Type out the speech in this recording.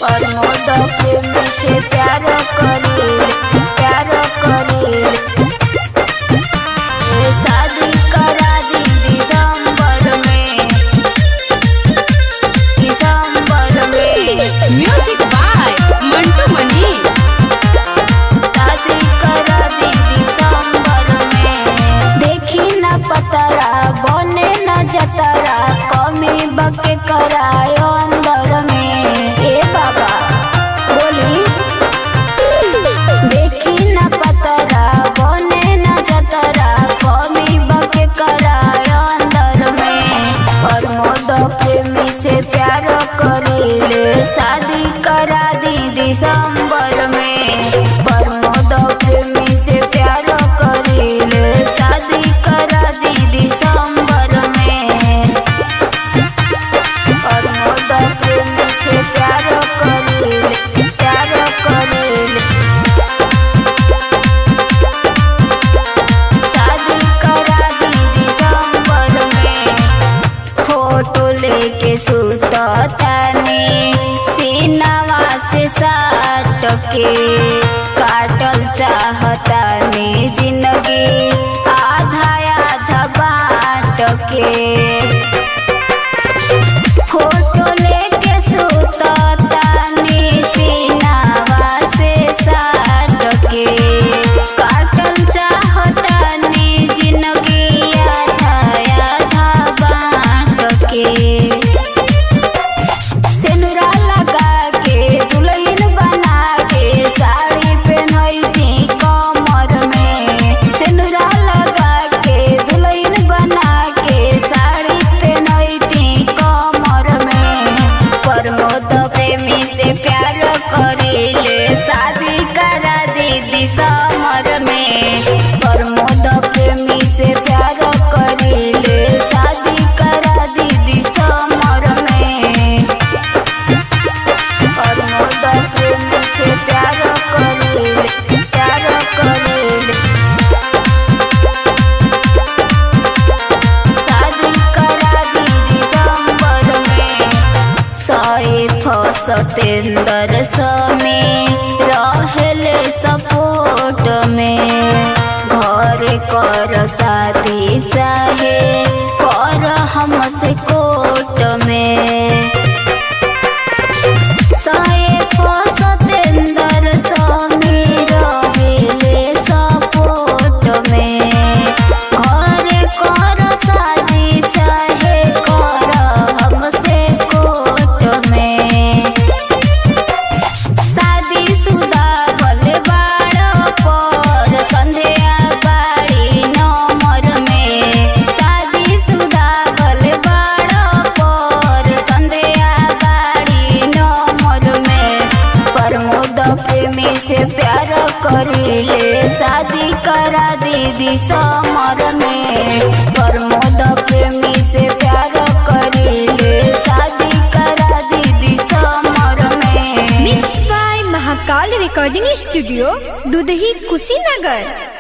प्रमोद प्रेमी से प्यार करील शादी करा दी दिसंबर में म्यूजिक बाय मंटू मनी। शादी करा दी दिसंबर में देखी न पतरा बने न जतरा कमी बके करायो अंदर में ए बाबा बोली देखी न पतरा बने न जतरा कमी बके करायो अंदर में प्रमोद प्रेमी से प्यार करीले शादी करा दी दिसंबर में प्रमोद प्रेमी से प्यार करीले शादी करा दी दिसंबर में प्रमोद प्रेमी से प्यार करीले शादी करा दी दिसंबर में फोटो लेके सुततानी सीनावा से साट के काटल चाहतानी जिंदगी आधा आधा बाट के फोटो लेके सुततानी सीनावा से साट के काटल चाहतानी जिंदगी आधा आधा बाट के सेनुरा लगा के दुल्हन बना के साड़ी पहनती कमर में सेनुरा लगा के दुल्हन बना के साड़ी पहनती कमर में प्रमोद प्रेमी से प्यार करीले शादी करा दी दिसंबर में प्रमोद प्रेमी से प्यार करीले शादी करा दी दिसंबर में प्रमोद प्रेमी से प्यार करीले शादी करा दी दिसंबर में सैफ सतेंद्र समी रहले सपोर्ट में घर कर शादी चाहे कर हमसे कोर्ट में सैफ सतेंद्र समी रहले सपोर्ट में घर कर शादी चाहे कर हमसे कोर्ट में शादी शुदा भले बाड़ पर संध्या बाड़ी नंबर में शादी शुदा भले बाड़ पर संध्या बाड़ी नंबर में प्रमोद प्रेमी से प्यार करीले शादी करा दी दिसंबर में प्रमोद प्रेमी से प्यार करीले शादी करा दी दिसंबर में mix by Mahakal recording studio Dudhahi Kushinagar.